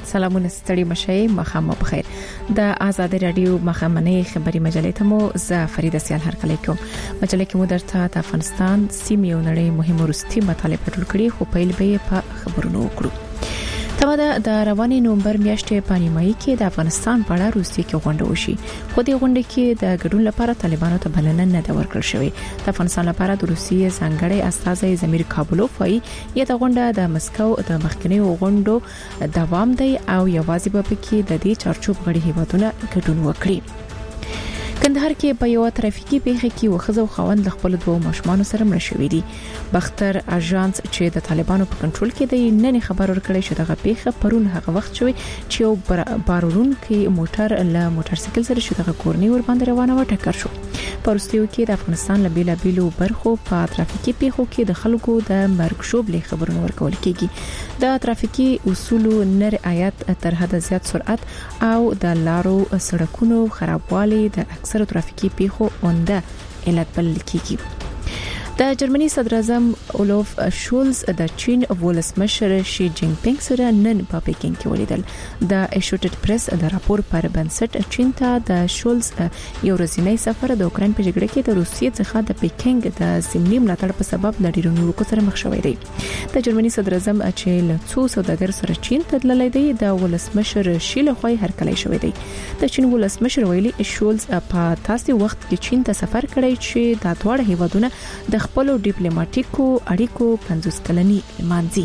سلامونه ستړي مشي مخامه بخیر د آزاد رادیو مخامنه خبري مجلې ته مو زه فریده سیال هرکلی کوم. مجلې کې مو درته د افغانستان سیمې او نړۍ مهمه وروستي مطالب ټول کړي خو پیل به په خبرونو وکړو. تمه د رواني نومبر میاشتې په نیمایي کې د افغانستان په اړه روسیې کې غونډه وشي. خو د غونډې کې د ګډون لپاره طالبانو ته بلنه نه ده ورکړل شوې. د افغانستان لپاره د روسیې ځانګړي استازی زمیر کابلوف وايي دا غونډه د مسکو د مخکنی غونډو دوام دی او یوازې به پکې د دې چارچوب غړي هیوادونه ګډون وکړي. کندهار کې په یو ترافیکي پیښه کې وخزو خوند خپل دوه ماشومان سره مړ شوې دي. بختر اژانس چې د طالبانو په کنټرول کې دی نن خبر ورکړی چې دغه پیښه پرون هغه وخت شوی چې یو بارورون کې موټر له موټرسایکل سره شو دغه کورنۍ ور باندې روانه و ټکر شو. په وروستیو کې د افغانستان له بیلابیلو برخو په ترافیکي پیښو کې د خلکو د مرګ شوبلې خبرونه ورکول کیږي. د ترافیکي اصولو نه رعایت تر حد زیات سرعت او د لارو سړکونو خرابوالی د اکثر ترافیکي پیښو اونده علت بلل کیږي. د جرمني صدر اعظم اولوف شولز د چین ولسمشر شي جین پینګ سره نن په پکین کې ولیدل. د ایشوټډ پریس د راپور پر بنسټ چین ته د شولز یو ورځنی سفر د اوکرين په جګړه کې د روسیې څخه د پکینګ د سیمې ملاتړ په سبب د ډیرو نیوکو سره مخ شوی دی. د جرمني صدر اعظم چې له څو سوداګر سره چین ته تللی دی د ولسمشر شي له خوا هرکلی شوی دی. د چین ولسمشر ویلي شولز په تاسو وخت کې چین ته سفر کړی چې د دواړو هیوادونو د خپل ډیپلوماټیکو اړیکو 50 کلنی مانځي.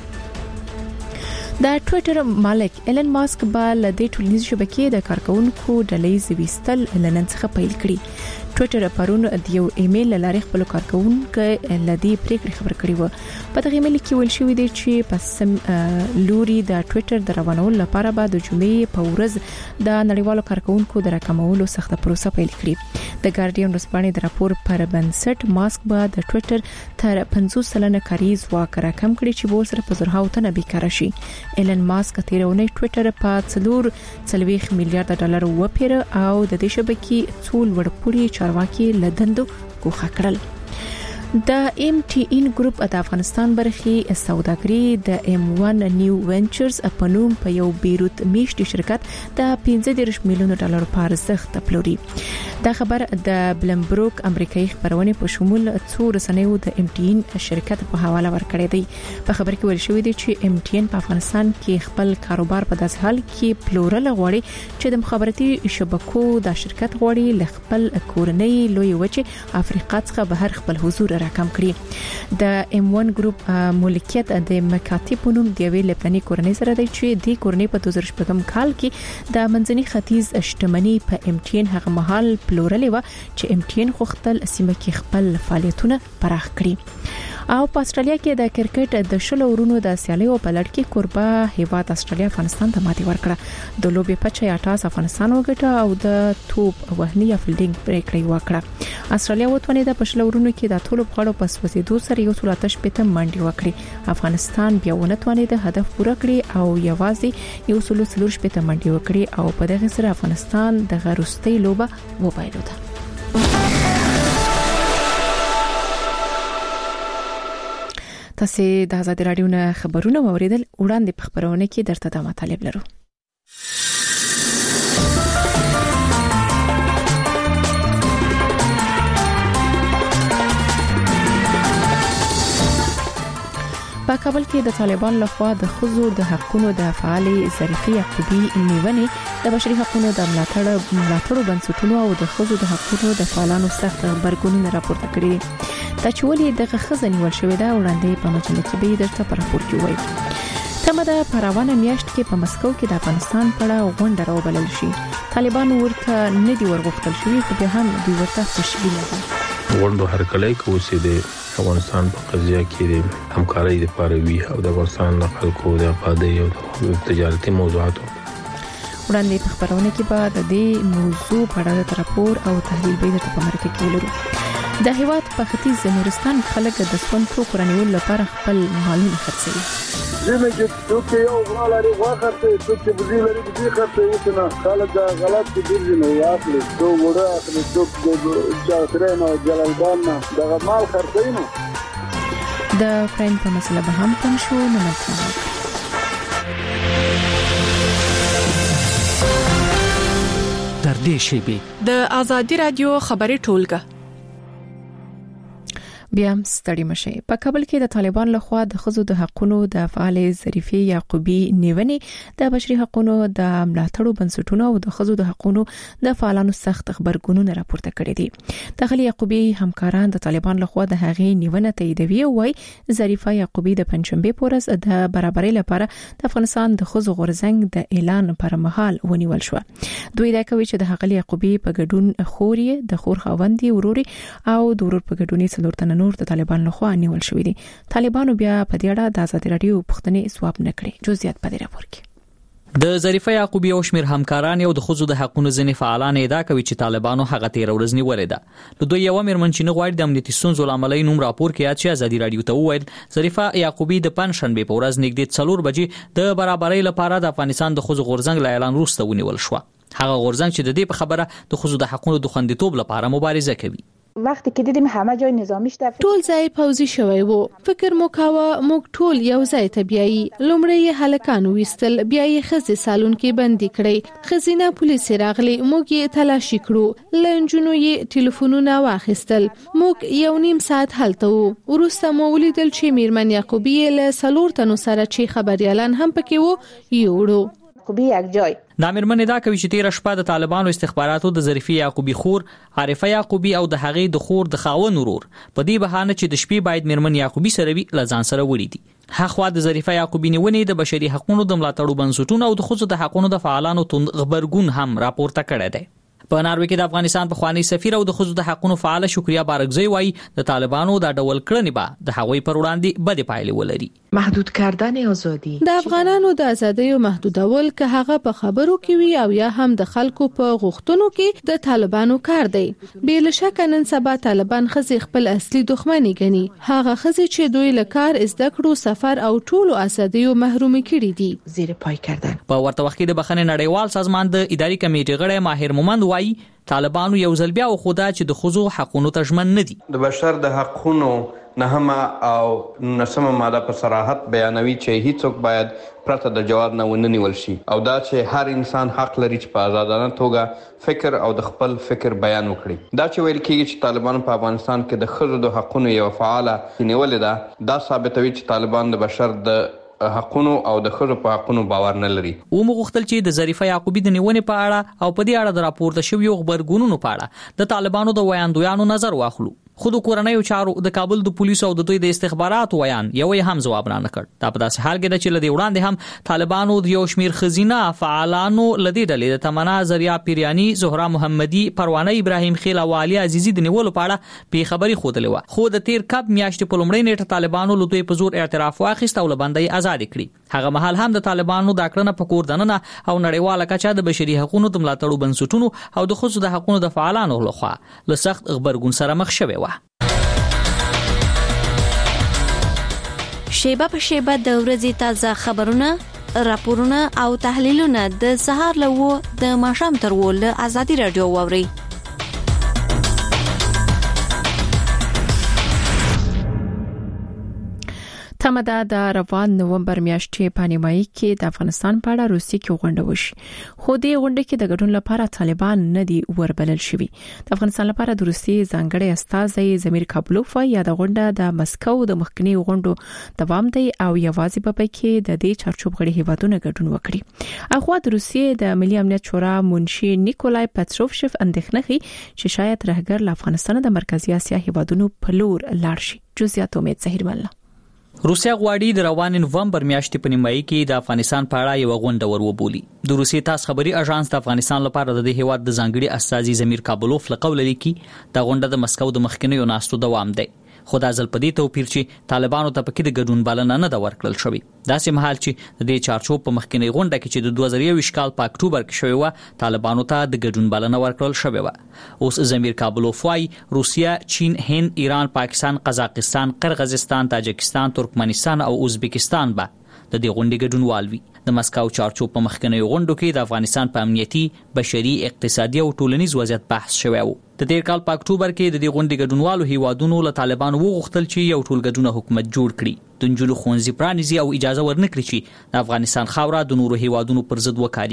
د ټوئیټر مالک ایلن ماسک به له دې ټولنیز شبکې د کارکونکو ډلې زويستل لنن څخه پیل کړي. ټوئیټر پرون د یو ایمیل لارې خپل کارکونکو لدی پریکړه خبر کړی و. په دغه ایمیل کې ویل شوی دی چې پس لوري د ټوئیټر د روانولو لپاره به د جمعې په ورځ د نړیوالو کارکونکو د راکمولو سخته پروسه پیل کړي. د ګارډین ورسپانې د راپور پر بنسټ ماسک به د ټوئیټر تر 50% کاري ځواک راکم کړي چې ور سره په زرهاو تنه بیکاره شي. ایلن ماسک تیرونه ټوئیټر په 4 میلیارډ ډالر وپیره او د دې شبکې څول وړپوري چارواکي لدندو کوخه کړل. د ام ټي ان ګروپ د افغانستان برخي سوداګري د M1 نیو وینچرز په نوم په یو بیروت میشتي شرکت د 15 میلیون ډالر په ارزښت پلوري. دا خبر د بلمبروک امریکایي خبرونه په شمول څو رسنیو د ام ټي ان شرکت په حواله ورکړی دی. په خبر کې ویل شوی دی چې ام ټي ان په افغانستان کې خپل کاروبار په داس حال کې پلورل غواړي چې د مخابراتي شبکو د شرکت غواړي ل خپل کورنۍ لوی وچه افریقا څخه بهر خپل حضور راکم کړي. د M1 ګروپ ملکیت د مکاتب په نوم د ویل لبناني کورنۍ سره دی چې د کورنۍ په 2014 کال کې د منځني ختیځ شتمنۍ په ام ټي ان هغه مهال پلورلې و چې ام ټي ان خوختل سیمه کې خپل فعالیتونه پراخ کړي. او په استرالیا کې د کرکټ د شلو ورونو د سیالیو په لړ کې کوربه هیواد استرالیا افغانستان ته ماتې ورکړه. د لوبې په 86 افغانستان وګټه او د توپ وهنی فیلډینګ پریکړه وکړه. استرالیا وتوانید په شلو ورونو کې د ټولو غړو په سوځېدو سره یو څو لاتش پته منډي وکړي. افغانستان بیا ونتوانید هدف پوره کړي او یوازې یو څو لور پته منډي وکړي او په دغه سره افغانستان د غروستي لوبه وبایلوده. تاسو د آزاد رادیو نه خبرونه اوریدل. وړاندې په خبرونه کې درته د مطالب لرو. په کابل کې د طالبان لخوا د خزو د حقوقو د فعالي ظریفي یعقوبي نیونې د بشري حقوقو د ملاتړ بنسټونو او د خزو د حقوقو د فعالانو سخت غبرګونونه راپورته کړي. دا چې ولې دغه خزنی ول شوې ده وړاندې په مجله کې به درته په راپور کې وایي. تمه ده په روانه میاشت کې په مسکو کې د افغانستان په اړه غونډه راوبلل شي. طالبان ورته نه دی ورغښتل شوی خو به هم دوی ورته تشویق کوي. غونډه هرکلی کوي چې د افغانستان په قضیه کې د همکارۍ لپاره وی او د افغانستان د خلکو د آبادی او د تجارتي موضوعاتو وړاندې په خبرونه کې به د دې موضوع په اړه د راپور او تحلیل به درته په مرکه کې ولرو. د هیواد په ختیځ نورستان خلک د سون توکو رانیول لپاره خپل مالونه خرڅوي. زموږ چې توکي یو غالاري واخته توکي بزی لري بزی خرڅوي وسنه خلک غلط دي نه واخلي تو وړه اخلي توک جاثرین او جلالبان دغه مال خرڅوي نو د فرند په مسله به هم تم شو نه مطلب نږدې شیبې. د آزادي رادیو خبري ټولګه. بیا ستړي مشي. په کابل کې د طالبان لخوا د ښځو د حقوقو د فعال ظریفه یعقوبی نیونې د بشري حقوقو د ملاتړو بنسټونو او د ښځو د حقوقو د فعالانو سخت خبرګونونه راپورته کړي دي. د خلی یعقوبی همکاران د طالبان لخوا د هغې نیونه تاییدوي او وايي ظریفه یعقوبی د پنځشنبه پورز د برابرۍ لپاره د افغانستان د ښځو غورځنګ د اعلان پر مهال ونیول شو. دوی دا کوي چې د هغې یعقوبی په ګډون خوري د خور خوندې وروري او د ورور په ګډونې څلورتن نور د طالبان لخوا نیول شوې دي. طالبانو بیا په دې اړه د آزادي رادیو پوښتنې ځواب نکړي. جزئیات په دې راپور کې. د ظریفه یعقوبی او شمیر همکاران یو د خزو د حقوقو ځنې فعالان ادعا کوي چې طالبانو هغه تیر ورځ نیولې ده. نو دوی یو مېرمن چې نه غواړي د امنیتي ستونزو لامل نوم راپور کې چې آزادي رادیو ته وویل ظریفه یعقوبی د پنځشنبه په ورځ نږدې 4 بجې د برابرۍ لپاره د افغانستان د خزو غورځنګ له اعلان وروسته ونیول شو. هغه غورځنګ چې د دې په خبره د خزو د حقوقو د خوندیتوب لپاره مبارزه کوي. وقتی که دیدیم همه جای نظامی شده ټول ځای پوځي شوی وو. فکر مو کاوه موږ ټول یو ځای ته بیایي. لومړی هلکان وستل، بیا یې ښځې سالون کې بندي کړې. ښځینه پولیس راغلي، موږ یې تلاشي کړو. لنجونو یې ټلیفونونه واخیستل. موږ 1.5 ساعت هلته وو. وروسته مو ولیدل چې میرمن یعقوبی له 4 تنو سره چې خبريالان هم پکې وو یوړو. یعقوبی یک جای د امرمن دا کوي چې تیر شپه د طالبانو استخباراتو د ظریفه یعقوبی خور عارفه یعقوبی او د هغې د خور د خاون ورور په دې بهانه چې د شپې باید میرمن یعقوبی سره وي لزان سره وړي دي. هغه د ظریفه یعقوبی نیونې د بشري حقوقو د ملاتړو بنسټونو او د خصوصي د حقوقو د فعالانو خبرګون هم راپورته کړی دی. په ناروې کې د افغانستان په خواني سفیر او د خصوصي د حقوقو فعال شکریا بارګزی وایي د طالبانو د ډول کړنې به د هغوی پر وړاندې بد پایلې ولري. محدود کردن آزادی د افغانانو د ازادۍ محدودول که هغه په خبرو کې وي او یا هم د خلکو په غوښتنو کې د طالبانو کار دی. بل شک نن سبا طالبان خزي خپل اصلي دښمنی ګڼي. هغه خزي چې دوی له کار زده کړو سفر او ټولو ازادۍ محروم کړي دي. زیر پای کردن. په ورته وخت کې د بخښنې نړیوال سازمان د اداري کمیټې غړی ماهر مومند وایي طالبانو یو ځل بیا خدا چې د خزو حقوقو ته ژمن نه دي. د بشر د حقوقو نهمه او نسمه ماده په صراحت بیانوي چې هیڅوک باید پرته د جواز نه وننیول شي او دا چې هر انسان حق لري چې په آزادانه توګه فکر او د خپل فکر بیان وکړي. دا چې ویل کېږي چې طالبان په افغانستان کې د خزو د حقوقو یو فعاله نیولې ده دا ثابتوي چې طالبان د بشر د حقونو او د خزو په حقونو باور نه لري. و مغختل چې د ظریفه یعقوبی د نیونې په اړه او په دې اړه د راپورته شویو خبرګونونو په اړه د طالبانو د ویاندویانو نظر واخلو. خود کورنۍ چارو د کابل د پولیسو او د دوی د استخباراتو ویان یو هم جواب نه کړ. دا په داسې حال کې د چې لدی وړاندې هم طالبانو د یو شمیر خزینه فعالانو لدی ډلې د تمنا زریا پیریانی، زهرا محمدي، پروانه ابراهیم خیل او علي عزیزي د نیولو په اړه په خبري خوتلې و. خو د تیر کب میاشتې په لومړۍ نیټه طالبانو له دوی په زور اعتراف واخیست او لبندۍ آزاد کړي. هغه مهال هم د طالبانو د کړنه په کور دننه او نړیواله کچه د بشري حقوقو د ملاتړو بنسټونو او د خصوصي د حقوقو د فعالانو لخوا له سخت خبرګون سره مخ شوی و. شیبه په شیبه د ورځې تازه خبرونه، راپورونه او تحلیلونه د سهار له د ماښام تر ول آزادي رادیو ووري. تمدا د روان نومبر میاشتې په نیمایي کې د افغانستان په اړه روسي کې غونډه وشي. خو دې غونډه کې د ګډون لپاره طالبان نه دي وربلل شوي. د افغانستان لپاره د روسي ځانګړي استازي زمیر کابلوف یا د غونډه د مسکو د مخکنی غونډو دوام دی او یوازې په کې د دې چارچوب غړي هیوادونو ګډون وکړي. اخوا د روسي د ملي امنیت شورا منشي نیکولای پتروفشف اندېښنه کوي چې شاید رهګر له افغانستان د مرکزی اسیا هیوادونو په لور لاړ شي. جزئیات امید ظهیر مله. روسیا غواړي د روان نومبر میاشتې په نیمایي کې د افغانستان په اړه یو غونډه وروبولي. د روسي تاس خبري اژانس د افغانستان لپاره د هیواد د ځانګړي استازي زمیر کابلوف لقول لیکي د غونډه د مسکو د مخکنیو ناستو دوام دی. خدا ځل په دې توپیر چې طالبانو ته پکې د ګډون بلنه نه دا ورکړل شوی. داسې مهال چې د دې چارچوب په مخکنی غونډه کې چې د 2021 کال په اکتوبر کې شوی و طالبانو ته د ګډون بلنه ورکړل شوی و. اوس زمیر کابلوف وايي روسیا، چین، هند، ایران، پاکستان، قزاقستان، قرغیزستان، تاجکستان، ترکمنستان او ازبکستان به د دې غونډې ګډون والوي. د مسکو چارچوب په مخکنی غونډو کې د افغانستان په امنیتي، بشري، اقتصادي او ټولنیز وضعیت بحث شوی و. د تیر کال په اکتوبر کې د دې غونډې ګډونوالو هیوادونو له طالبانو وغوښتل چې یو ټولګډونه حکومت جوړ کړي، د نجونو ښوونځي پرانیزي او اجازه ورنکړي چې د افغانستان خاوره د نورو هیوادونو پر ضد وکاريږي.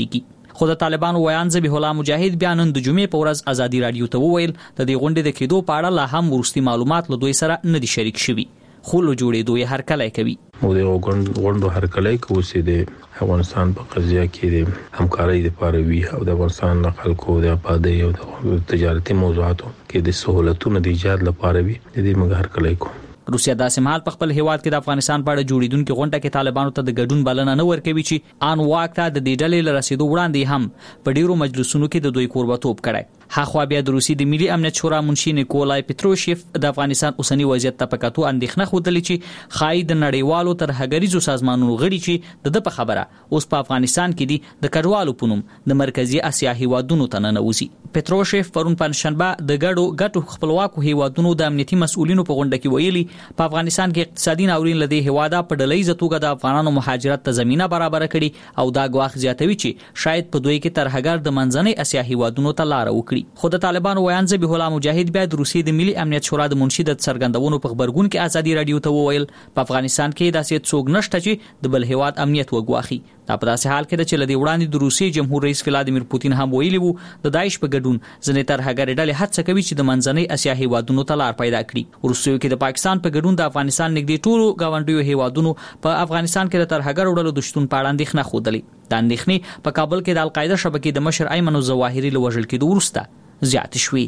خو د طالبانو ویان ذبیح الله مجاهد بیا نن د جمعې په ورځ ازادي رادیو ته وویل د دې غونډې د کېدو په اړه لا هم وروستي معلومات له دوی سره نه دي شریک شوي خو له جوړېدو یې هرکلی کوي. او د غونډو هرکلی کوي چې د افغانستان په قضیه کې د همکارۍ لپاره وي او د افغانستان د خلکو د آبادی او د تجارتي موضوعاتو کې د سہولتونو د ایجاد لپاره وي د دې موږ هرکلی کوو. روسیا داسې مهال په خپل هیواد کې د افغانستان په اړه جوړیدونکو غونډه کې طالبانو ته د ګډون بلنه نه ورکوي چې آن واک ته د دې ډلې لرسېدو وړاندې هم په ډیرو مجلسونو کې د دوی کوربتوب کړی. هغه بیا د روسي د ملي امنیت شورا منشي نیکولای پتروشیف د افغانستان اوسنی وضعیت ته په کتو اندېښنه خوده چې خای د نړیوالو ترهګریزو سازمانونو غړي چې د په خبره اوس په افغانستان کې دي د کډوالو پونم د مرکزی اسیا هیوادونو ته نه نوځي. پتروشیف پرون پنځشنبه د ګټو خپلواکو هیوادونو د امنیتي مسؤلینو په غونډه کې ویلي په افغانستان کې اقتصادي ناورین لدی هواده په ډلې زتوګه د افغانانو مهاجرت ته زمينه برابر کړي او دا غواخ زیاتوي چې شاید په دوی کې ترهګر د منځنۍ اسیا هیوادونو ته لار وکړي. خو د طالبانو ویان ذبیح الله مجاهد بیا د روسي د ملي امنیت شورا د منشي د څرګندونو په خبرګون کې ازادي رادیو ته وویل په افغانستان کې داسې څوک نشته چې د بل هیواد امنیت وګواخي. دا په داسې حال کې د چې لدی وړاندې د روسي جمهور رئیس ولادیمیر پوتین هم ویلي وو د داعش په ګډون ځنې ترهګر ډلې هڅه کوي چې د منځنۍ اسیا هیوادونو ته لار پیدا کړي. روسیو کې د پاکستان په ګډون د افغانستان نږدې ټولو گاونډیو هیوادونو په افغانستان کې د ترهګر ډلو د شتون په اړه اندېښنه خوده. د اندېښنې په کابل کې د القاعده شبکې د مشر ایمن الظواهري له وژل کېدو وروسته زیات شوي.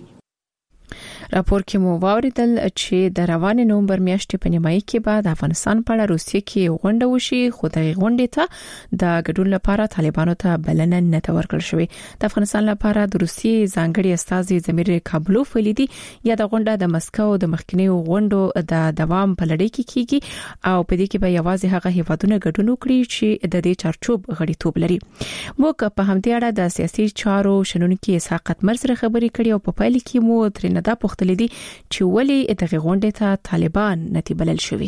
راپور کې مو واوریدل چې د روان نومبر میاشتې په نیمایي کې بعد افغانستان په اړه روسیې کې غونډه وشي خو د غونډې ته د ګډون لپاره طالبانو ته بلنه نه ورکړل شوې. د افغانستان لپاره د روسیې ځانګړي استازي زمیر کابلوف ولیدي یا د غونډه د مسکو د مخکنی غونډو د دوام په لړۍ کې کیږي او په دې کې به یوازې هغه هیوادونه ګډون وکړي چې د دې چارچوب غړیتوب لري. موږ په همدې اړه د سیاسي چارو شنونکو اسحاق اتمر سره خبرې کړې او په پایله کې مو ترې نه پوښتنه لیدي چې ولې دغه غونډه ته طالبان نتی بلل شوی.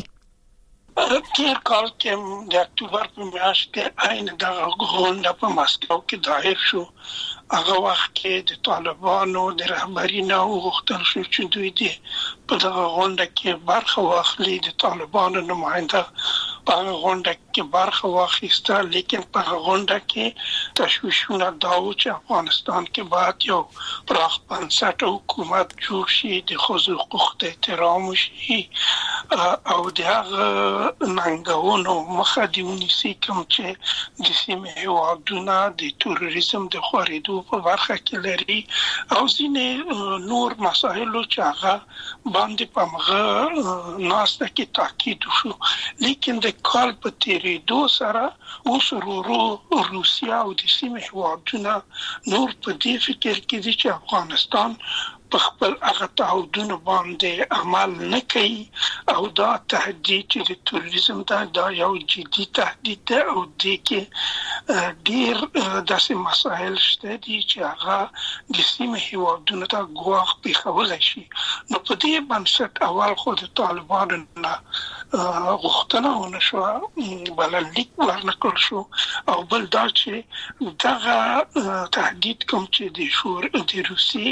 تیر کال کې د اکتوبر په میاشت کې عین دغه غونډه په مسکو کې دایر شو. هغه وخت کې د طالبانو د رهبری نه وغوښتل شو چې دوی دې په دغه غونډه کې برخه واخلي. د طالبانو نماینده په غونډه کې برخه واخیسته لیکن په غونډه کې تشویشونه دا و چې افغانستان کې باید یو پراخ بنسټه حکومت جوړ شي د ښځو حقوق ته احترام وشي او د هغه ننګونو مخه دې ونیسي کوم چې د سیمې هیوادونه د تروریزم د خورېدو په برخه کې لري او ځینې نور مسایلو چې هغه باندې په هغه ناسته کې تاکید وشو. لیکن د کال په تیریدو سره اوس روسیا او د سیمې هیوادونه نور په دې فکر کې دي چې افغانستان په خپل هغه تعهدونو باندې عمل نه کوي او دا تهدید چې د تروریزم دا یو جدي تهدید ده او د کې ډیر داسې مسایل شته دي چې هغه د سیمې هیوادونو ته ګواښ پیښولی شي. نو په دې بنسټ اول خو د طالبانو نه غوښتنه ونه شوه بلنلیک ورنکړل شو او بل دا چې دغه تهدید کوم چې د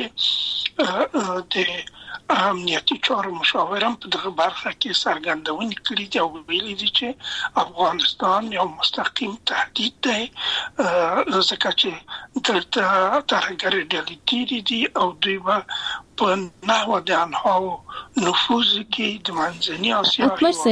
روسیې د امنیتي چارو مشاورم په دغه برخه کې څرګندونې کړې دي او ویلي دي چې افغانستان یو مستقیم تهدید دی ځکه چې دلته ترهګرې ډلې ډېرې دي او دوی به په نحوه د انهاو نفوذ کې د منځنۍ اسیا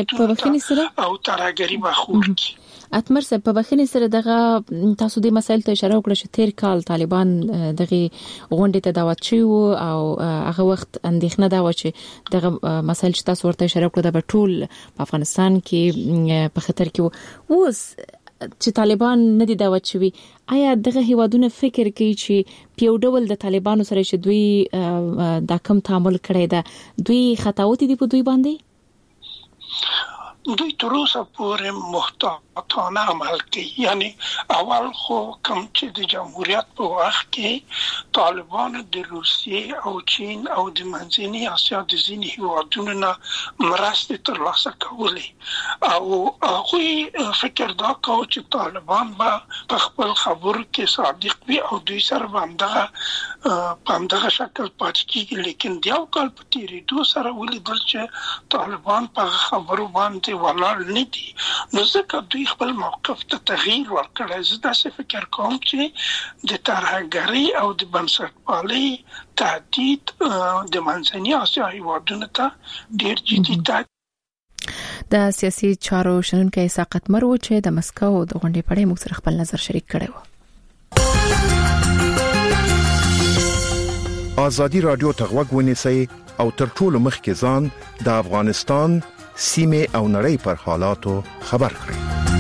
او ترهګري بخور کې اتمر صاحب په بخښنې سره دغه تاسو د مسایل ته اشاره وکړه چې تیر کال طالبان دغه غونډې ته دعوت شوی او هغه وخت اندېښنه دا و چې دغه مسایل چې تاسو ورته اشاره وکړه د ټول په افغانستان کې په خطر کې اوس چې طالبان نه دي دعوت شوی. آیا دغه هیوادونه فکر کوي چې په یو ډول د طالبانو سره چې دوی دا کم تعامل کړی دا دوی خطاوت دي په دوی باندې؟ دوی تر اوسه پورې محتاطانه عمل کوي. یعنی اول خو کوم چې د جمهوریت په وخت کې طالبانو د روسیې او چین او د منځنۍ اسیا د ځینې هیوادونو نه مرستې ترلاسه کولې او هغوی فکر دا کوي چې طالبان به په خپل خبرو کې صادق وي او دوی سره په همدغه شکل پاتې کېږي. لیکن د یو کال په تېرېدو سره ولیدل چې طالبان په خبرو باندې ولاړ نه دي نو ځکه دوی خپل موقف ته تغییر ورکړی. زه داسې فکر کوم چې د ترهګرۍ او د بنسټپالۍ تهدید د منځنۍ اسیا هیوادونو ته ډېر جدي د سیاسي چارو شنونکي ساقط مرو چې د مسکو د غونډې په اړه موږ سره خپل نظر شریک کړی و. ازادي رادیو ته غوږ ونیسئ او تر ټولو مخکې ځان د افغانستان سیمه او نړۍ پر حالاتو خبر کړئ.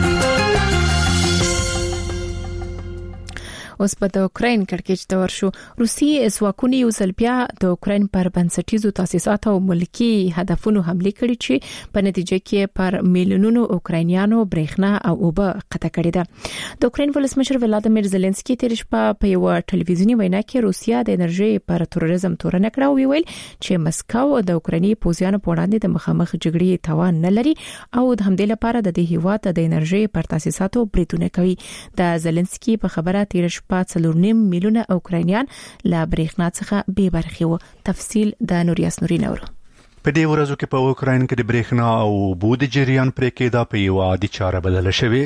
اوس په د اوکرين کړکېچ ته ورشو. روسي ځواکونه یو ځل بیا د اوکرين پر بنسټیزو تاسیساتو او ملکی هدفونو حمله کړې چې په نتیجه کې پر میلیونونو اوکراینیانو برېښنا او اوبه قطع کړې ده. د اوکرين ولسمشر ولادیمیر زيلنسکي تیر شپه په یو ټلویزیونی وینا کې روسیا د انرژي پر تروریزم تورن کړه او ویل چې مسکو د اوکراني پوځیانو په وړاندې د مخامخ جګړې توان نه لري او د همدې لپاره د هیواد د انرژي پر تاسیساتو بریدونه کوي. د زيلنسکي په خبره تیر شپه 4.5 میلیونه اوکراینیان لا برېښنا څخه بې برخې وو. تفصیل د نوریاس نوري نورو. په دې ورځو کې په اوکراین کې د برېښنا او بود جریان پرې کېدا په یو عادي چاره بدل شوی.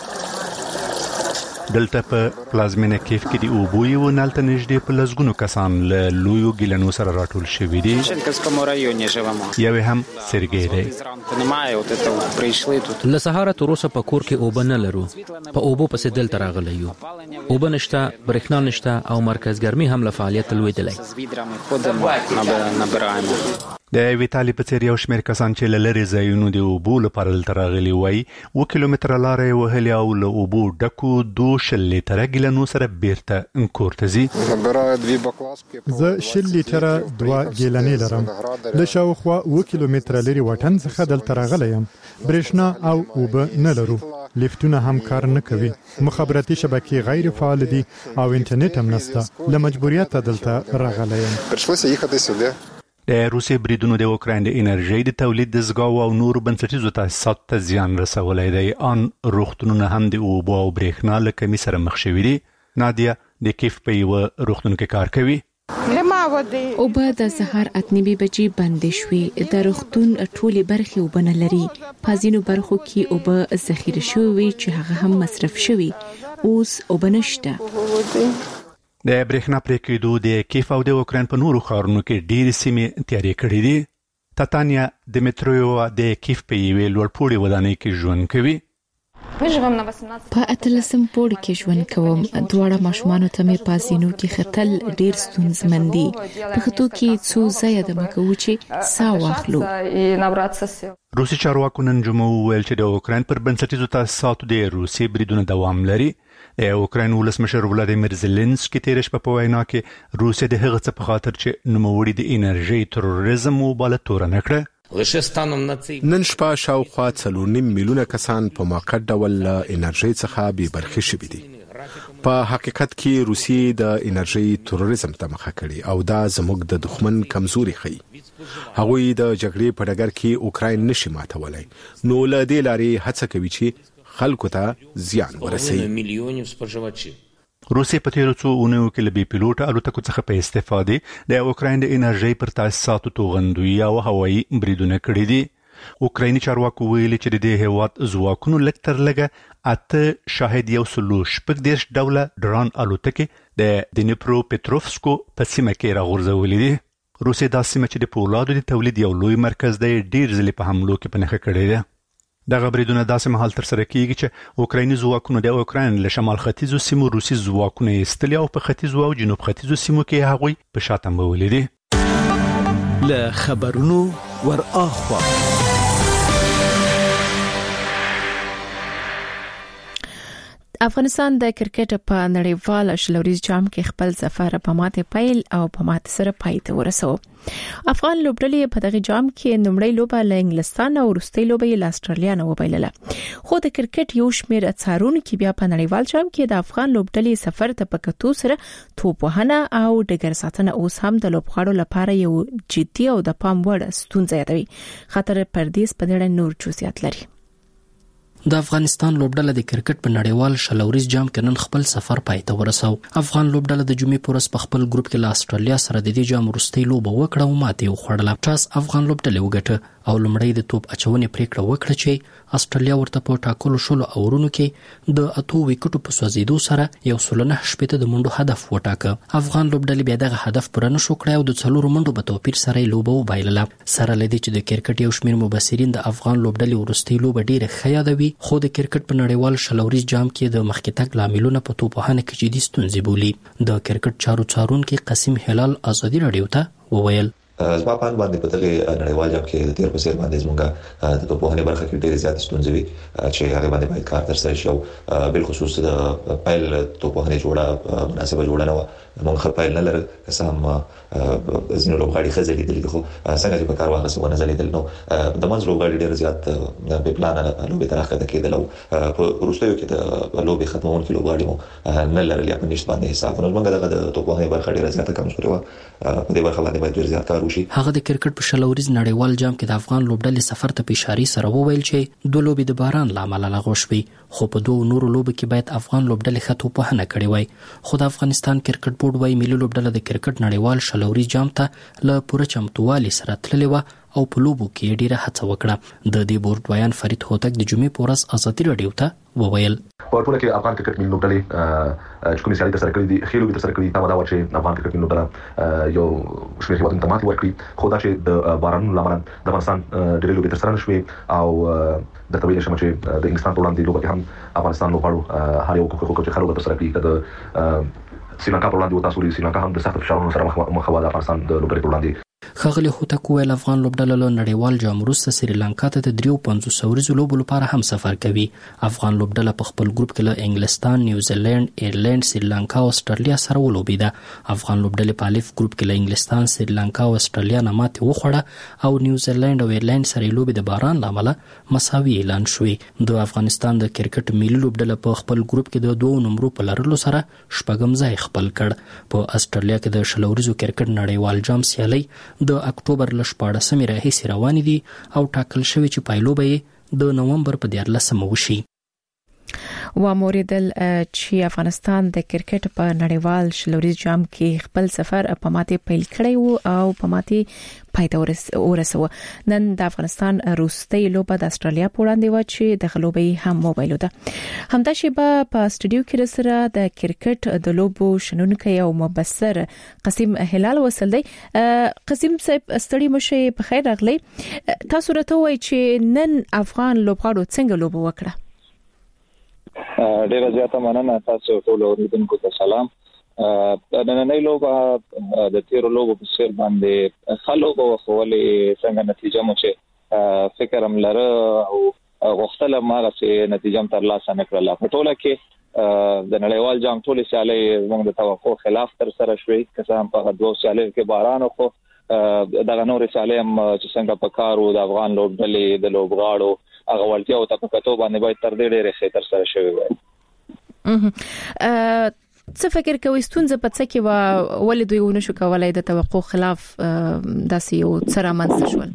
دلته په پلازمینه کیف کې د اوبو یو نالته نږدې په لزګونو کسان له لویو ګیلانو سره راټول شوي دي. یو هم سرګی دی. له سهاره تر اوسه په کور کې اوبه نه لرو. په اوبو پسې دلته راغلی یو. اوبه نشته، برېښنا نشته او مرکز ګرمي هم له فعالیت لویدلی. د ویتالي په څیر یو شمېر کسان چې لری ځایونو د اوبو لپاره دلته راغلي وای 2 کیلومتره لارې وهلې او له اوبو ډکو 2 لیټره ګیلانو سره بیرته کورته ځي. زه 2 لیټره 2 ګیلانې لرم. له شاوخوا 2 کیلومتره لري وطن څخه دلته راغلی یم. برېښنا او اوبه نه لرو. لیفتونه هم کار نه کوي. مخابراتي شبکې غیر فعال دي او انټرنیټ هم نشته. له مجبوریت دلته راغلی یم. د روسي بریدونو د اوکراین د انرژي د تولید د زګاو او نور بنسټیزو تاسیساتو ته زیان رسولای دی. ان روغتونونه هم د اوبو او برېښنا له کمی سره مخ شوي دي. نادیا د کیف په یو روغتون کې کار کوي. اوبه د سهار 8:30 بجې بند شوې. د روغتون ټولې برخې اوبه نه لري. پازینو برخو کې اوبه ذخیره شوې چې هغه هم مصرف شوې. اوس اوبه نشته. د برېښنا پرې کېدو د کیف او د اوکراین په نورو ښارونو کې ډېرې سیمې تیارې کړې دي. تاتانیا دمیترویووا د کیف په یوې لوړپوړې ودانۍ کې ژوند کوي. په 18 پوړ کې ژوند کوم. دواړه ماشومانو ته مې پاسینو کې خطل ډېر ستونزمن دي. په خطو کې څو ځای د مکو چې سا واخلو. روسي چارواکو نن جمعه وویل چې د اوکراین پر بنسټیزو تاسیساتو د روسي بریدونو دوام لري. د اوکراین ولسمشر ولادیمیر زيلنسکي تیر شپه په وینا کې روسیا د هغه څه په خاطر چې نوموړي د انرژي تروریزم مبالغه تورن کړه. نن شپه شاوخوا 4.5 میلیونه کسان په موقت ډول انرژي څخه بې برخې شوي دي. په حقیقت کې روسي د انرژي تروریزم ته مخه کړي او دا زموږ د دښمن کمزوري ښيي. هغوی د جګړې په ډګر کې اوکراین نشي ماتولای. نو له دې لارې هڅه کوي چې خلکو ته زیان ورسوي. روسي په تیرو څو اونیو کې له بي پيلوټ الوتکو څخه په استفاده د اوکراین د انرژي پر تاسیساتو توغندوی او هوایي بریدونه کړي دي. اوکرایني چارواکو ویلي چې د هیواد ځواکونو لکتر لګه 8 شاهد یو سلو شپږ دیش ډوله ډرون الوتکې د دنیپرو پټروفسکو په سیمه کې راغورځولې دي. روسي د سیمه چې د پولادو د تولید یو لوی مرکز دی ډیر ځلې په حملو کې پنهخه کړي دي. دغه بریدونه داسې مهال تر سره کیږي چې اوکرایني ځواکونه د اوکراین له شمال ختیځو سیمو روسي ځواکونه ایستلي او په ختیځو او جنوب ختیځو سیمو کې هغوی په شاتم وولې دي. له خبرونو ور اخوا افغانستان د کرکټ په نړیوال شلوريز جام کې خپل سفر په ماته پیل او په ماته سره پای ته ورسو. افغان لوبډلې په دغه جام کې نومړی لوبه له انګلستان او وروستۍ لوبه له استرالیا نه وبایلله. خو د کرکټ یو شمېر څارونکو بیا په نړیوال جام کې د افغان لوبډلې سفر ته په کتو سره توپوهنه او ډګر ساتنه اوس هم د لوبغاړو لپاره یو جدي او د پام وړ ستونزه یادوي. خطر پردیس په دې نور جزئیات لري. د افغانستان لوبډله د کرکټ په نړیوال شلوريز جام کې نن خپل سفر پای ته ورساو. افغان لوبډله د جمعې په ورځ په خپل ګروپ کې له استرالیا سره د دې جام وروستۍ لوبه وکړه او ماتې وخوړله. ټاس افغان لوبډله وګټه او لومړی د توپ اچونې پریکړه وکړه چې استرالیا ورته په ټاکلو شلو اورونو کې د 8 وکټو په سوځیدو سره 109 شپته د منډو هدف وټاکه. افغان لوبډله بیا دغه هدف پوره نشو کړی او د 4 منډو په توپیر سره لوبه وبایلله. سره لدی چې د کرکټ یو شمېر مبصرین د افغان لوبډلې وروستۍ لوبه ډیره ښه یادوي، خو د کرکټ په نړیوال شلوريز جام کې د مخکې تګ لاملونه په توپوهنه کې جدي ستونزې بولي. د کرکټ چارو څارونکي قاسم هلال ازادي رادیو ته وویل زما په باندې په دغه نړیوال جام کې د تیر په سیر باندې زموږه د توپوهنې برخه کې ډېر زیات ستونزې وي چې هغه باندې باید کار ترسره شي او بل خصوص د پایل توپوهنې جوړه مناسبه جوړه نه و. موږ خپل نه لرو قسم زینو لوبغاړي خزلې دي خو څنګه چې په کار واغسه ونه زلیدل نو د منځ لوبغاړي ډېر زیات په پلان لوبې ترخه د کېدل او په وروستیو کې د لوبې ختمون کې لوبغاړي مو نه لرل یا په نشټ باندې حساب نو موږ دغه د توپوهنې برخه ډېر زیات کمزوري و. په دې برخه باندې باید ډېر زیات کار وشي. هغه د کرکټ په شلوريز نړیوال جام کې د افغان لوبډلې سفر ته په اشاره سره وویل چې دوه لوبې د باران لامل لغوه شوې، خو په دوه نورو لوبو کې باید افغان لوبډلې خطو په هنه کړې وای. خو د افغانستان کرکټ بورډ وايي ملي لوبډله د کرکټ نړیوال شلوريز جام ته له پوره چمتووالي سره تللې و او په لوبو کې ډیره هڅه وکړه. د دې بورډ وایان فرید هوتک د جمعې په ورځ ازادي رادیو ته وویل په ټول کې افغان کرکټ ملي لوبډلې چې کومې سیالۍ ترسره کړې دي ښې لوبې ترسره کړې دا و چې افغان کرکټ ملي لوبډله یو شمېر هیوادونو ته ماتې ورکړي، خو دا چې د بارانونو له امله د افغانستان ډېرې لوبې ترسره نه شوې او درته ویلی شم چې د انګلستان په وړاندې لوبه کې هم افغانستان لوبغاړو هر یو کوښښ وکړ چې ښه لوبه ترسره کړي. که د سریلانکا په وړاندې تاسو ولید سریلانکا هم د سخت فشارونو سره مخ وه د افغانستان د لوبډلې په وړاندې. ښاغلي هوتک وویل افغان لوبډله له نړیوال جام وروسته سریلانکا ته د 53 ورځو لوبو لپاره هم سفر کوي. افغان لوبډله په خپل ګروپ کې له انګلستان، نیوزیلند، ایرلند، سریلانکا او استرالیا سره ولوبېده. افغان لوبډله په الف ګروپ کې له انګلستان، سریلانکا او استرالیا نه ماتې وخوړه او نیوزیلند او ایرلند سره لوبې د باران لامل مساوي اعلان شوې. د افغانستان د کرکټ ملي لوبډله په خپل ګروپ کې د 2 نمبرو په لرلو سره شپږم ځای خپل کړ. په استرالیا کې د شلوريزو کرکټ نړیوال جام سیالي د اکتوبر ل 14 راهیسې روانې دي او ټاکل شوی چې پایلوبه یې د نومبر په 14 وشي. و موریدل چې افغانستان د کرکټ په نړیوال شلوريز جام کې خپل سفر په ماتې پیل کړی وو او په ماتې پای ته ورسوه. نن د افغانستان روستۍ لوبه د استرالیا په وړاندې و چې د غلوبې هم موبایل ده. همدا شیبه په استودیو کې سره د کرکټ د لوبو شنونکو او مبصر قاسم هلال وصل دی. قاسم صاحب ستړي مشه په خیر راغلی. تاسو راته وایي چې نن افغان لوبغاړو څنګه لوبه وکړه؟ ډیره زیاته مننه تاسو ټول اوریدونکو ته سلام. نننۍ لوبه د تیرو لوبو په څیر باندې خلکو وخولې څنګه نتیجه مو چې فکر هم لره او غوښتل ماغه چې نتیجه هم ترلاسه نکړله. په ټوله کې د نړیوال جام ټولې سیالۍ زموږ د توقع خلاف ترسره شوې، که هم په دوه سیالیو کې باران خو دغه نورې سیالۍ هم چې څنګه په کار وو د افغان لوبډلې د لوبغاړو هغه ولتیا او تفکتو باندې باید تر دې ډېرې ښه ترسره شوې وای. څه فکر کوئ ستونزه په څه کې و ولې دوی ونه شو کولای د توقع خلاف داسې یو څه رامنځته شول؟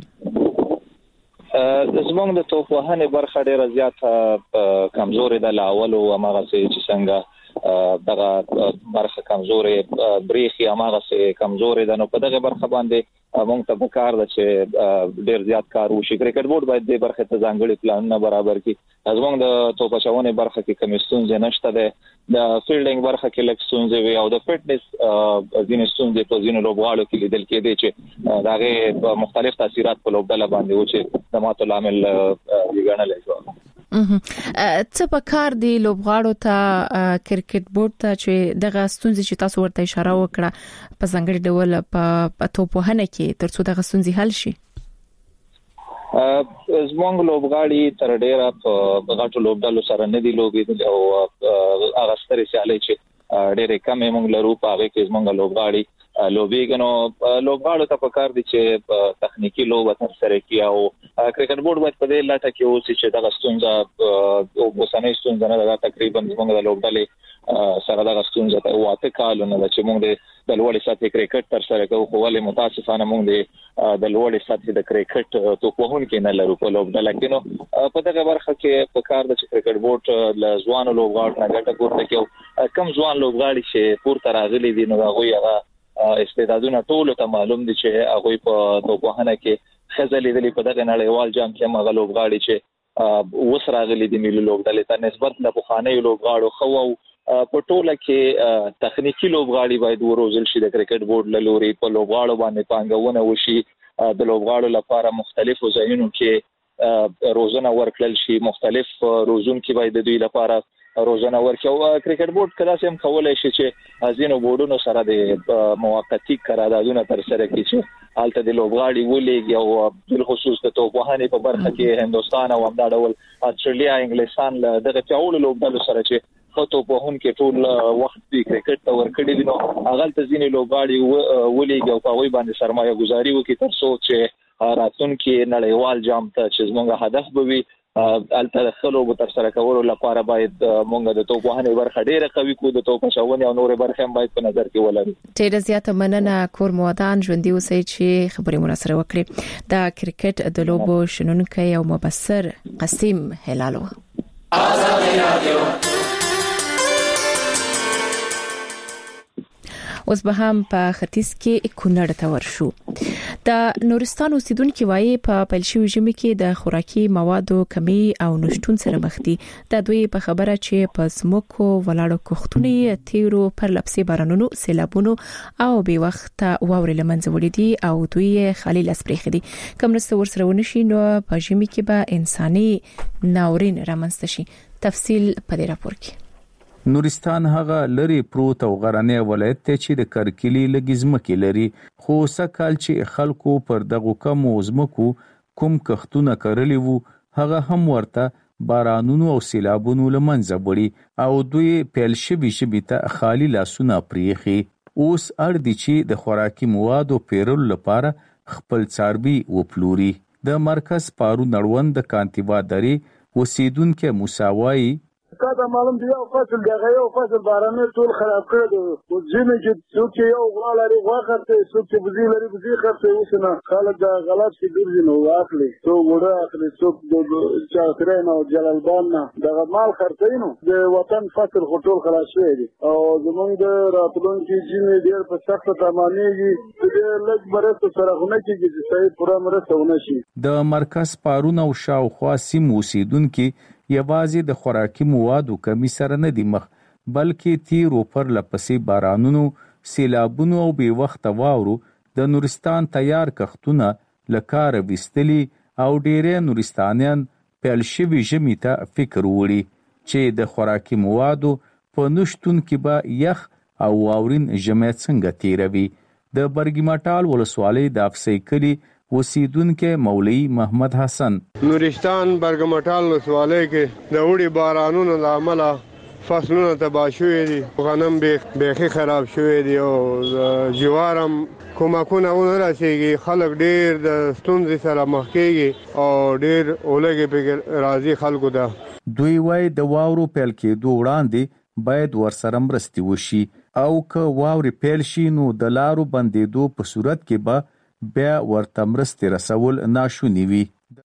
زموږ د توپوهنې برخه ډېره زیاته کمزورې ده. له اول هماغه چې څنګه دغه برخه کمزورې بریخي هماغه کمزورې ده، نو په دغه برخه باندې موږ ته پکار ده چې ډېر زیات کار وشي. کرکټ بورډ باید دې برخه ته ځانګړي پلانونه برابر کړي. زموږ د توپ اچونې برخه کې کومې ستونزې نشته ده، د فیلډینګ برخه کې لږ ستونزې وي او د فټنس ځینې ستونزې په ځینو لوبغاړو کې لیدل کېدې چې دغه مختلف تاثیرات په لوبډله باندې و چې د ماتو لامل ګڼل شو. څه په کار دی لوبغاړو ته کرکټ بورډ ته چې دغه ستونزې چې تاسو ورته اشاره وکړه په ځانګړي ډول په توپوهنه کې ترڅو دغه ستونزې حل شي؟ زموږ لوبغاړي تر ډیره په غټو لوبډلو سره نه دي لوبېدلي او هغه سترې سیالۍ چې ډېرې کمې موږ لرو په هغه کې زموږ لوبغاړي لوبېګنو لوبغاړو ته پکار دي چې تخنیکی لوبه تر سره کیه او کرکټ بورډ باید په دې لټه کې اوسي چې دغه ستونزه او اوسنۍ ستونزه نه ده تقریبا موږ د لوبډلې سره دغه ستونزه ته واته کالونه چې موږ د لوړې سطحې کرکټ تر سره کوو خو ولې متاسفانه موږ د لوړې سطحې د کرکټ توپوهون کې نه لرو په لوبډله کې نو په دغه برخه کې پکار ده چې کرکټ بورډ له ځوانو لوبغاړو نه ګټه پورته کړي کم ځوان لوبغاړي چې پورته راغلي دي نو هغه استعدادونه ټول ته معلوم دي چې هغه په توپوهنه کې خزلې دي په دغه نړیوال جام کې هغه لوبغاړي چې وسراغلي دي ملي لوبډلې ته نسبت له بخانه لوبغاړو خو په ټوله کې تخنیکی لوبغاړي باید وروزل شي د کرکټ بورډ له لوري په لوبغاړو باندې پانګونه وشي د لوبغاړو لپاره مختلفو ځایونو کې روزنه ورکړل شي مختلف روزونکي باید د دوی لپاره روزنه ورکړي او کرکټ بورډ کله هم کولای شي چې ازینو بورډونو سره د موقتی قراردادونه تر سره کړي چې حالت د لوبغاړي ولېږي او بل خصوص د توپوهنې په برخه کې هندستان او همدا ډول استرالیا انګلستان دغه پیاوړو لوبډلو سره چې خطو په هون کې ټول وخت د کرکټ ته ورکړي دي نو هغه ته ځینې لوبغاړي ولېږي او په وی باندې سرمایه گذاري وکړي تر څو چې راتلونکي نړیوال جام ته چې زموږ هدف به وي الته خلو به تر سره کولو لپاره باید مونږ د توپوهنې برخه ډیره قوي کو د توپچاونې او نور برخه هم باید په نظر کې ولرو. ډیره زیاته مننه کور موادان ژوندۍ اوسئ چې خبرې مو سره وکړي. دا کرکټ د لوبو شنونکي او مبصر قاسم هلالو. اوس به هم په ختیځ کې کونړ ته ورشو. د نورستان اوسیدونکو وایي په پلشي ژمي کې د خوراکي موادو کمی او نشټون سره مخ دي. د دوی په خبره چې په سموکو ولاړو کوختونی تیرو پر لپسي بارانونو سیلابونو او به وخت واوري لمنځه وړي دي او دوی خالي لسپریخ دي. کوم رسور سره ونشي نو په ژمي کې به انساني ناورین رامنځته شي. تفصیل په دې راپور کې. نورستان هغه لری پروت او غرانه ولایت ته چې د کرکلی لګزمه کې لري خو سکهال چې خلکو پر دغه کم وزمکو کوم کختونه کړلی وو هغه هم ورته بارانونو او سیلابونو لمنځه وړي او دوی پیلشبي ته خالی لاسونه پریخي. اوس اړ دي چې د خوراکي موادو پیرل لپاره خپل څاربي وپلوري. د مرکز پارو نړوند د کانتیوا درې وسیدونکو مساوي کاته معلوم دی یو فصل دغه یو فصل بارانه ټول خراب کړی دی او ځینې چې څوک یو غوا لري غوا خرڅه څوک چې بزی لري بزی خرڅه وسنه خلک دا غلط شي ګرځي نو واخلي څوک وړه اخلي څوک د چاکرین او جلالبان نه دغه مال خرڅینو د وطن فصل ټول خلاص شوی دی او زمونږ د راتلونکي ځینې ډیر په سخت تمامېږي چې لږ برسته سره غونه کېږي چې صحیح پوره مرسته ونه شي. د مرکز پارون او شاوخوا سیمو اوسیدونکو یوازې د خوراکي موادو کمی سره نه دی مخ بلکې تیرو پر لپسې بارانونو سیلابونو او بې وخته واورو د نورستان تیار کختونه لکار وستلی او ډېری نورستانیان پیلشوي ژمي ته فکر وړي چې د خوراکي موادو په نشتون کې به یخ او واورین ژمی څنګه تیروي. د برګمټال ولسوالۍ د افسۍ کلي وسیدونکو مولوی محمد حسن نورستان برګمټال ولسوالۍ کې د وړي بارانونو له امله فصلونه تباه شوي دي غنم بیخي خراب شوي دي او جوارم کومکونه ونه رسیږي خلک ډیر د ستونزې سره مخ کېږي او ډیر اولګي په راضي خلکو ده. دوی وای د واورو پیل کېدو وړاندې باید ورسره مرستې وشي او که واوري پیل شي نو د لارو بندېدو په صورت کې به بیا ورته مرستې رسول ناشونی وي.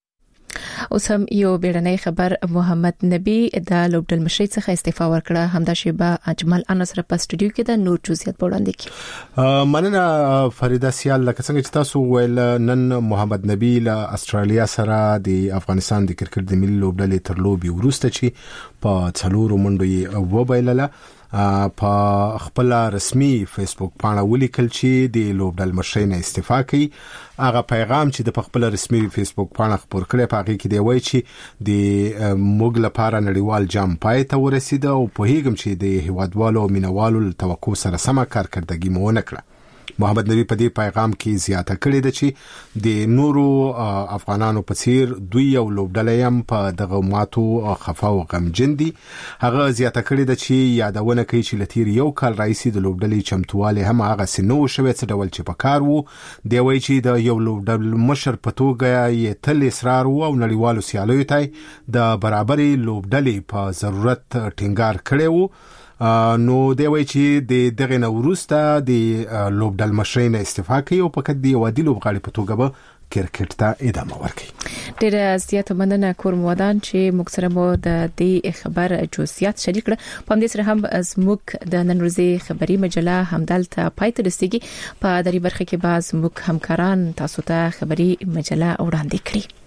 اوس هم یو بیړنی خبر محمد نبی د لوبډل مشري څخه استعفا ورکړه. همدا شیبه اجمل انصر په سټوډیو کې د نور جزئیات وړاندې کړي. مننه فریدا سیال لکه څنګه چې تاسو ویل نن محمد نبی له استرالیا سره د افغانستان د کرکټ د ملي لوبډلې تر لوبي وروسته چې په څلورو منډو یې وبایلله په خپل رسمي فیسبوک باندې ولیکل چې د لوبډل مشري نه استعفا کوي. هغه پیغام چې د خپل رسمي فیسبوک باندې خبر کړی په هغه کې دی وایي چې د موږ لپاره نړیوال جام پای ته ورسید او په هیڅ چې د هیوادوالو مینوالو توقع سره سم کارکړدګي مو نه کړه. محمد نبی په دې پیغام کې زیاته کړې ده چې د نورو افغانانو په څیر دوی یو لوبډله هم په دغه ماتو خفا او غمجن دي. هغه زیاته کړې ده چې یادونه کوي چې لتیر یو کال راځي د لوبډلې چمتواله هم هغه سينو شوی څه ډول چې په کار وو. دی وایي چې د یو لوبډل مشر په توګه یې تل اصرار وو او نړیوالو سیالیو ته د برابرۍ لوبډلې په ضرورت ټینګار کړی وو. نو دی وایي چې د دغه نوروسته د لوبډل مشرۍ نه استعفا کوي او فقط د یو عادي لوبغاړي په توګه به کرکټ ته ادامه ورکړي. ډېر زیات مننه کورم ودان چې موږ سره مو د دې خبر جزئیات شریک کړ. په دې سره هم زموږ د نن ورځې خبري مجله همدلته پای ته رسیدي. په دری برخه کې باز موږ همکاران تاسو ته خبري مجله وړاندې کړي.